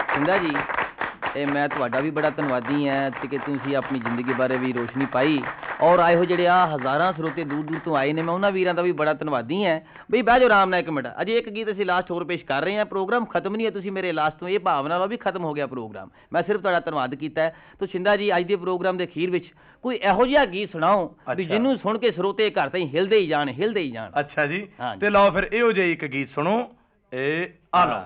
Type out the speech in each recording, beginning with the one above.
ਸਿੰਧਾ ਜੀ ਇਹ ਮੈਂ ਤੁਹਾਡਾ ਵੀ ਬੜਾ ਧੰਨਵਾਦੀ ਹਾਂ ਕਿ ਤੁਸੀਂ ਆਪਣੀ ਜ਼ਿੰਦਗੀ ਬਾਰੇ ਵੀ ਰੋਸ਼ਨੀ ਪਾਈ ਔਰ ਆਏ ਹੋ ਜਿਹੜੇ ਆ ਹਜ਼ਾਰਾਂ ਸਰੋਤੇ ਦੂਰ ਦੂਰ ਤੋਂ ਆਏ ਨੇ ਮੈਂ ਉਹਨਾਂ ਵੀਰਾਂ ਦਾ ਵੀ ਬੜਾ ਧੰਨਵਾਦੀ ਹਾਂ ਬਈ ਬਹਿ ਜਾਓ ਆਰਾਮ ਨਾਲ 1 ਮਿੰਟ ਅਜੇ ਇੱਕ ਗੀਤ ਅਸੀਂ ਲਾਸਟ ਹੋਰ ਪੇਸ਼ ਕਰ ਰਹੇ ਹਾਂ ਪ੍ਰੋਗਰਾਮ ਖਤਮ ਨਹੀਂ ਹੈ ਤੁਸੀਂ ਮੇਰੇ ਲਾਸਟ ਤੋਂ ਇਹ ਭਾਵਨਾ ਵਾ ਵੀ ਖਤਮ ਹੋ ਗਿਆ ਪ੍ਰੋਗਰਾਮ ਮੈਂ ਸਿਰਫ ਤੁਹਾਡਾ ਧੰਨਵਾਦ ਕੀਤਾ ਹੈ ਤੋ ਸਿੰਧਾ ਜੀ ਅੱਜ ਦੇ ਪ੍ਰੋਗਰਾਮ ਦੇ ਅਖੀਰ ਵਿੱਚ ਕੋਈ ਇਹੋ ਜਿਹਾ ਗੀਤ ਸੁਣਾਓ ਵੀ ਜਿਹਨੂੰ ਸੁਣ ਕੇ ਸਰੋਤੇ ਘਰ ਤਾਈਂ ਹਿਲਦੇ ਹੀ ਜਾਣ ਅੱਛਾ ਜੀ ਤੇ ਲਓ ਫਿਰ ਇਹੋ ਜਿਹਾ ਇੱਕ ਗੀਤ ਸੁਣੋ ਇਹ ਆ ਲਓ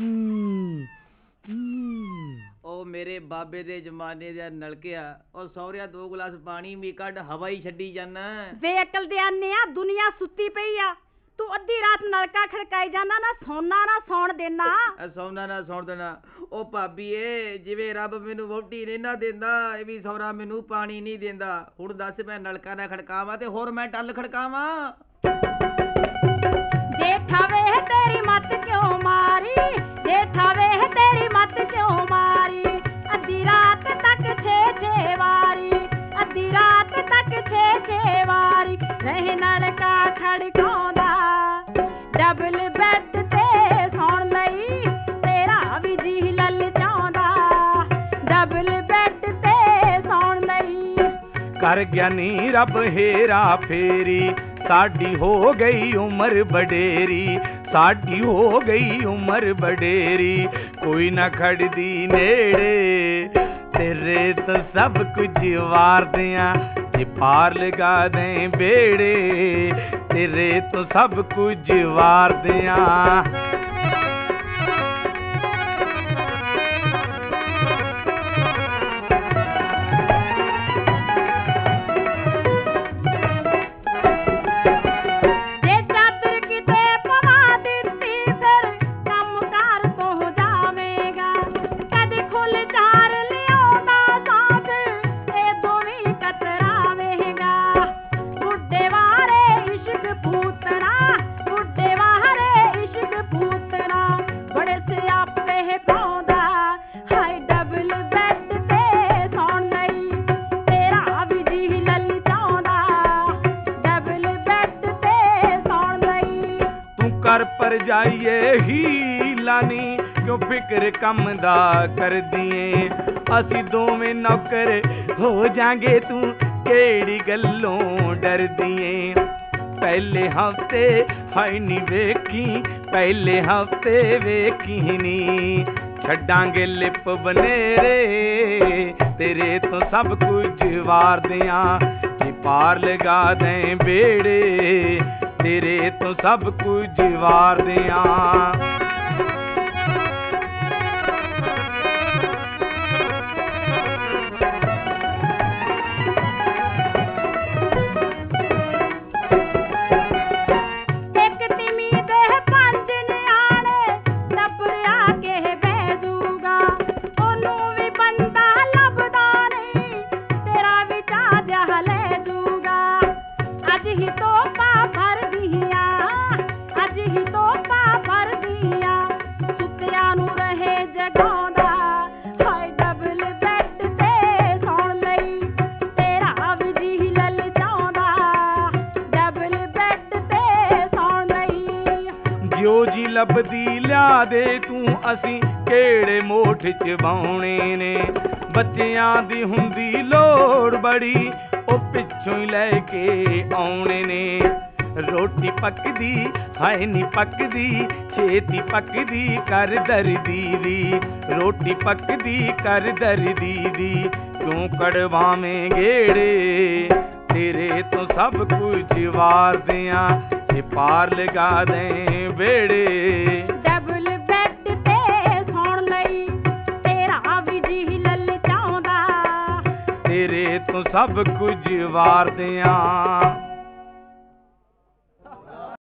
ਉਹ ਮੇਰੇ ਬਾਬੇ ਦੇ ਜ਼ਮਾਨੇ ਦਾ ਨਲਕਿਆ ਉਹ ਸਹੁਰਿਆ 2 ਗਲਾਸ ਪਾਣੀ ਵੀ ਕੱਢ ਹਵਾ ਹੀ ਛੱਡੀ ਜਾਨਾ ਵੇ ਅਕਲ ਦੇ ਆਨਿਆ ਦੁਨੀਆ ਸੁੱਤੀ ਪਈ ਆ ਤੂੰ ਅੱਧੀ ਰਾਤ ਨਲਕਾ ਖੜਕਾਈ ਜਾਨਾ ਨਾ ਸੌਣਾ ਨਾ ਸੌਣ ਦੇਣਾ ਸੌਣਾ ਨਾ ਸੌਣ ਦੇਣਾ ਉਹ ਭਾਬੀ ਏ ਜਿਵੇਂ ਰੱਬ ਮੈਨੂੰ ਵਹੁਟੀ ਨਹੀਂ ਨਾ ਦਿੰਦਾ ਇਹ ਵੀ ਸਹੁਰਾ ਮੈਨੂੰ ਪਾਣੀ ਨਹੀਂ ਦਿੰਦਾ ਹੁਣ ਦੱਸ ਮੈਂ ਨਲਕਾ ਨਾ ਖੜਕਾਵਾਂ ਤੇ ਹੋਰ ਮੈਂ ਟੱਲ ਖੜਕਾਵਾਂ ਜੇਠਾ ਵੇ ਤੇਰੀ ਮੱਤ ਕਿਉਂ ਮਾਰੀ ਜੇਠਾ ਵੇ ਤੇਰੀ ਮੱਤ ਕਿਉਂ ਮਾਰੀ ਅੱਧੀ ਰਾਤ ਤੱਕ 6 ਵਾਰੀ ਅੱਧੀ ਰਾਤ ਤੱਕ 6 ਵਾਰੀ ਰਹਿ ਨਲਕਾ ਖੜਕਾਉਂਦਾ ਡਬਲ ਬੈੱਡ ਤੇ ਸੌਣ ਲਈ ਤੇਰਾ ਵੀ ਜੀ ਲਲਚਾਉਂਦਾ ਡਬਲ ਬੈੱਡ ਤੇ ਸੌਣ ਲਈ ਕਰ ਗਿਆਨੀ ਰੱਬ ਹੇਰਾ ਫੇਰੀ ਸਾਡੀ ਹੋ ਗਈ ਉਮਰ ਬਡੇਰੀ ਸਾਡੀ ਹੋ ਗਈ ਉਮਰ ਬਡੇਰੀ ਕੋਈ ਨਾ ਖੜਦੀ ਨੇੜੇ ਤੇਰੇ ਤੋਂ ਸਭ ਕੁਝ ਵਾਰਦਿਆਂ ਜੇ ਪਾਰ ਲਗਾ ਦੇ ਬੇੜੇ ਤੇਰੇ ਤੋਂ ਸਭ ਕੁਝ ਵਾਰਦਿਆਂ ਜਾਈਏ ਹੀ ਲਾਨੀ ਕਿਉਂ ਫਿਕਰ ਕੰਮ ਦਾ ਕਰਦੀਏ ਅਸੀਂ ਦੋਵੇਂ ਨੌਕਰ ਹੋ ਜਾਾਂਗੇ ਤੂੰ ਕਿਹੜੀ ਗੱਲੋਂ ਡਰਦੀਏ ਪਹਿਲੇ ਹਫ਼ਤੇ ਹਾਈ ਨੀ ਵੇਖੀ ਪਹਿਲੇ ਹਫ਼ਤੇ ਵੇਖੀ ਨੀ ਛੱਡਾਂਗੇ ਲਿਪ ਬਨੇਰੇ ਤੇਰੇ ਤੋਂ ਸਭ ਕੁਝ ਵਾਰਦਿਆਂ ਜੇ ਪਾਰ ਲਗਾ ਦੇ ਬੇੜੇ ਤੇਰੇ ਤੋਂ ਸਭ ਕੁਝ ਵਾਰਦਿਆਂ ਲੱਭਦੀ ਲਿਆ ਦੇ ਤੂੰ ਅਸੀਂ ਕਿਹੜੇ ਮੋਠ ਚ ਬਾਉਣੇ ਨੇ ਬੱਚਿਆਂ ਦੀ ਹੁੰਦੀ ਲੋੜ ਬੜੀ ਉਹ ਪਿੱਛੋਂ ਹੀ ਲੈ ਕੇ ਆਉਣੇ ਨੇ ਰੋਟੀ ਪੱਕਦੀ ਹਾਏ ਨੀ ਪੱਕਦੀ ਛੇਤੀ ਪੱਕਦੀ ਕਰ ਦਰਦੀ ਦੀ ਰੋਟੀ ਪੱਕਦੀ ਕਰ ਦਰਦੀ ਦੀ ਤੂੰ ਕੜਵਾਵੇਂ ਗੇੜੇ ਤੇਰੇ ਤੋਂ ਸਭ ਕੁਝ ਵਾਰਦਿਆਂ ਜੇ ਪਾਰ ਲਗਾ ਦੇ ਬੇੜੇ ਡਬਲ ਬੈੱਡ ਤੇ ਸੌਣ ਲਈ ਤੇਰਾ ਵੀ ਜੀ ਲਲਚਾਉਂਦਾ ਤੇਰੇ ਤੋਂ ਸਭ ਕੁਝ ਵਾਰਦਿਆਂ